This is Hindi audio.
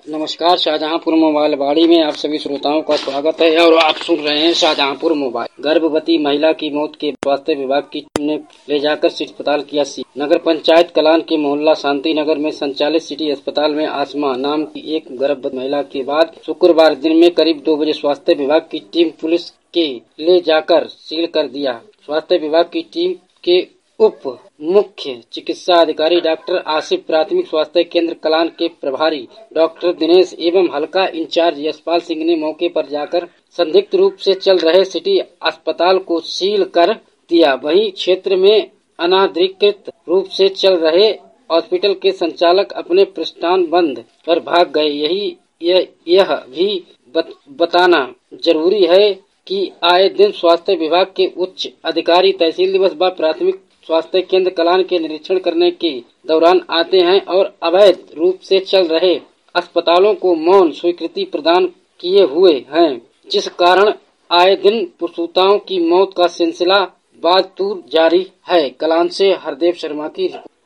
नमस्कार, शाहजहांपुर मोबाइल वाड़ी में आप सभी श्रोताओं का स्वागत है और आप सुन रहे हैं शाहजहांपुर मोबाइल। गर्भवती महिला की मौत के स्वास्थ्य विभाग की टीम ने ले जाकर सिटी अस्पताल किया सील। नगर पंचायत कलान के मोहल्ला शांति नगर में संचालित सिटी अस्पताल में आसमा नाम की एक गर्भवती महिला के बाद शुक्रवार दिन में करीब 2 बजे स्वास्थ्य विभाग की टीम पुलिस के ले जाकर सील कर दिया। स्वास्थ्य विभाग की टीम के उप मुख्य चिकित्सा अधिकारी डॉक्टर आसिफ, प्राथमिक स्वास्थ्य केंद्र कलान के प्रभारी डॉक्टर दिनेश एवं हल्का इंचार्ज यशपाल सिंह ने मौके पर जाकर संदिग्ध रूप से चल रहे सिटी अस्पताल को सील कर दिया। वहीं क्षेत्र में अनाधिकृत रूप से चल रहे हॉस्पिटल के संचालक अपने प्रतिष्ठान बंद कर भाग गए। यह भी बताना जरूरी है कि आए दिन स्वास्थ्य विभाग के उच्च अधिकारी तहसील दिवस व प्राथमिक स्वास्थ्य केंद्र कलान के निरीक्षण करने के दौरान आते हैं और अवैध रूप से चल रहे अस्पतालों को मौन स्वीकृति प्रदान किए हुए हैं, जिस कारण आए दिन प्रसूताओं की मौत का सिलसिला बदस्तूर जारी है। कलान से हरदेव शर्मा की